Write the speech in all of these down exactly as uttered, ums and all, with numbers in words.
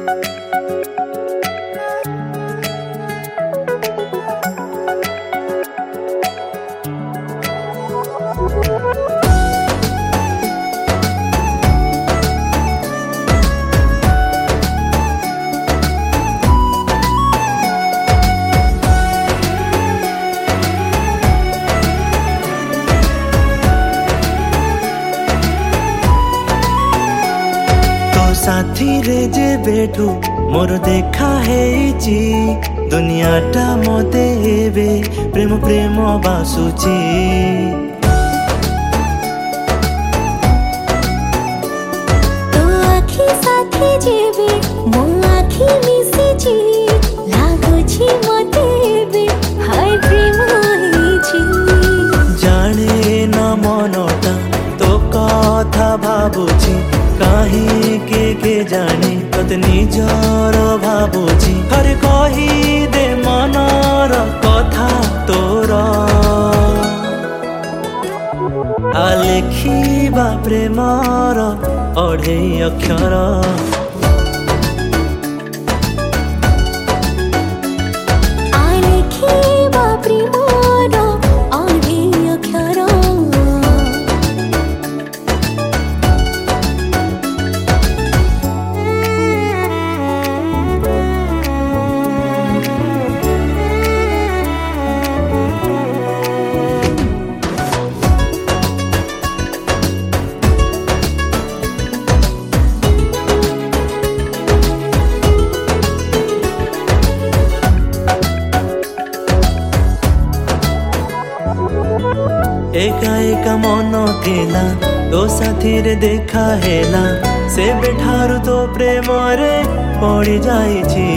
साथी रे जे बेठू मोर देखा है दुनियाटा मते हेबे प्रेम प्रेम बासुची। तो आखी साथी जेबे मो आखी मिसिची लागुची मते हेबे हाय प्रेम होईची। जाने न मनटा तो कथा भाबुची कहीं के के जाने तत निजर भाबुची। हरे कही दे मनर कथा तोर आ लेखिबा प्रेमर अढ़े अक्षर। एका एका मन केला तो साथी रे देखा हेला से बेठारु तो प्रेम रे पड़ी जाइछि।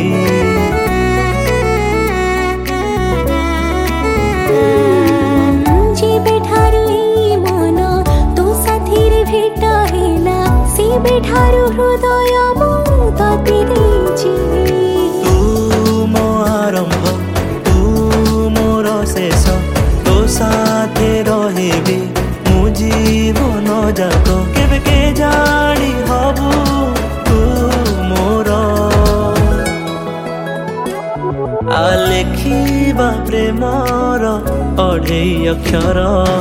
जे बेठारु ई मन तो साथी रे भेटा हेला से बेठारु हृदय मो तते देछि। तू मो आरंभ तू मोर शेष तो साथे रहिबी मु जीवन जाक केबे के जानी हबु तू मोर। आ लेखिबा प्रेमर अढ़े अक्षर।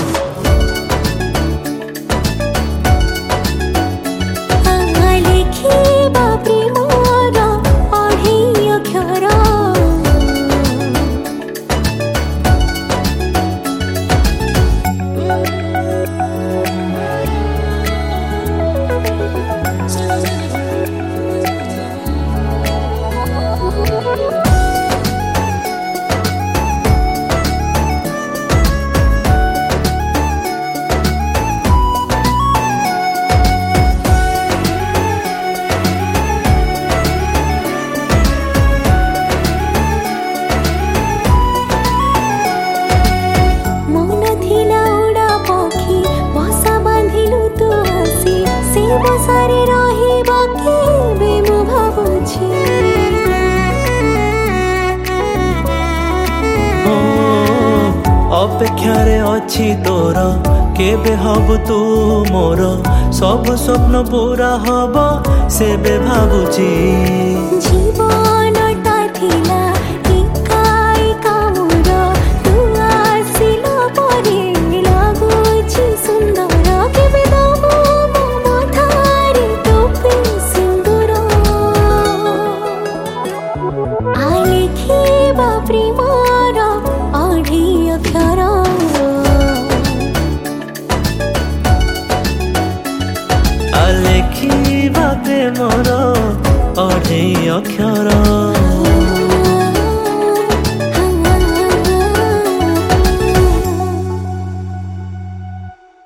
अपेक्षारे अच्छी तोर केबे हब तू मोर सब स्वप्न पूरा हब सेबे भाबुची। जीवनटा थिला एकाई कामुर तू आसिला परे लागुची सुंदर केबे दमो मो मथारे टोपी सिंदूर। आ लेखिबा प्रेमर अढ़े अक्षर। आ लेखिबा प्रेमर अढ़े अक्षर।